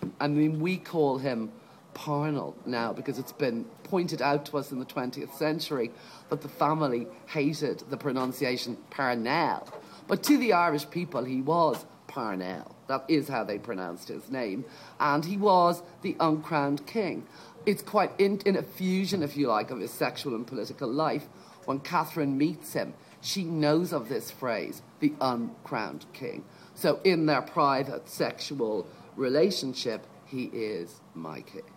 I mean, we call him Parnell now because it's been pointed out to us in the 20th century that the family hated the pronunciation Parnell. But to the Irish people, he was Parnell. That is how they pronounced his name. And he was the uncrowned king. It's quite in a fusion, if you like, of his sexual and political life. When Catherine meets him, she knows of this phrase, the uncrowned king. So in their private sexual relationship, he is my king.